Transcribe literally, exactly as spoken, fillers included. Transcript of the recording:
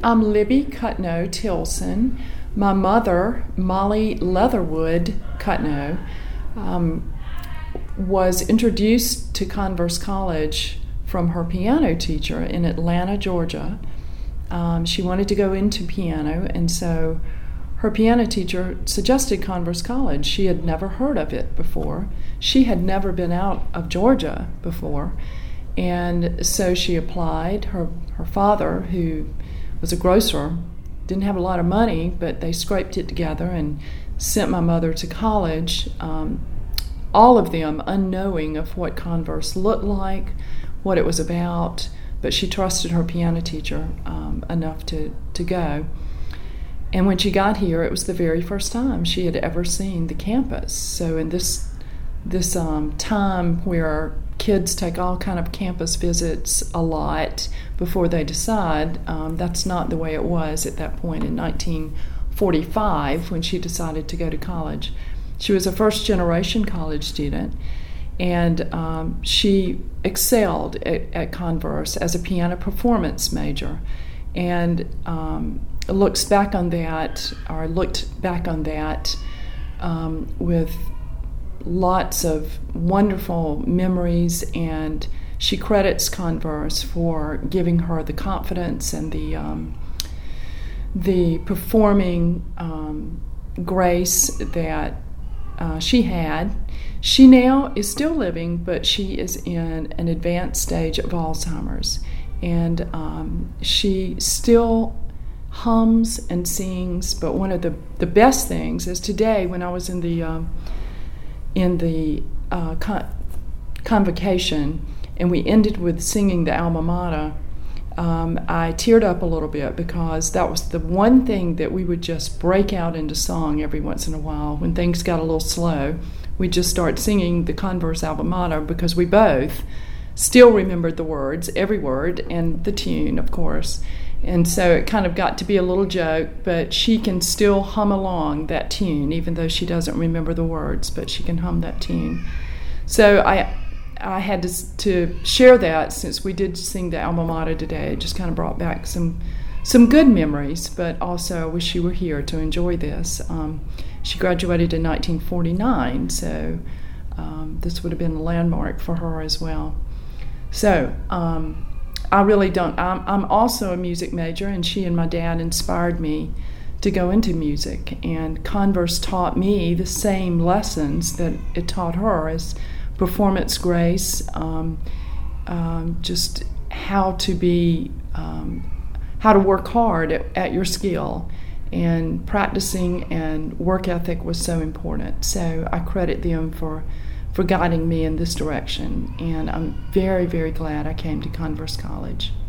I'm Libby Cutno Tilson. My mother, Molly Leatherwood Cutno, um, was introduced to Converse College from her piano teacher in Atlanta, Georgia. Um, she wanted to go into piano, and so her piano teacher suggested Converse College. She had never heard of it before. She had never been out of Georgia before, and so she applied. Her, her father, who was a grocer, didn't have a lot of money, but they scraped it together and sent my mother to college, um, all of them unknowing of what Converse looked like, what it was about, but she trusted her piano teacher um, enough to, to go. And when she got here, it was the very first time she had ever seen the campus. So in this this um, time where kids take all kind of campus visits a lot before they decide, um, that's not the way it was at that point in nineteen forty-five when she decided to go to college. She was a first-generation college student, and um, she excelled at, at Converse as a piano performance major, and um, looks back on that, or looked back on that um, with lots of wonderful memories, and she credits Converse for giving her the confidence and the um, the performing um, grace that uh, she had. She now is still living, but she is in an advanced stage of Alzheimer's, and um, she still hums and sings. But one of the, the best things is today, when I was in the um, in the uh, con- convocation, and we ended with singing the Alma Mater, um, I teared up a little bit, because that was the one thing that we would just break out into song every once in a while. When things got a little slow, we'd just start singing the Converse Alma Mater, because we both still remembered the words, every word, and the tune, of course. And so it kind of got to be a little joke, but she can still hum along that tune, even though she doesn't remember the words, but she can hum that tune. So I I had to, to share that, since we did sing the Alma Mater today. It just kind of brought back some some good memories, but also I wish you were here to enjoy this. Um, she graduated in nineteen forty-nine, so um, this would have been a landmark for her as well. So um, I really don't. I'm, I'm also a music major, and she and my dad inspired me to go into music. And Converse taught me the same lessons that it taught her, as performance grace, um, um, just how to be, um, how to work hard at, at your skill. And practicing and work ethic was so important. So I credit them for for guiding me in this direction, and I'm very, very glad I came to Converse College.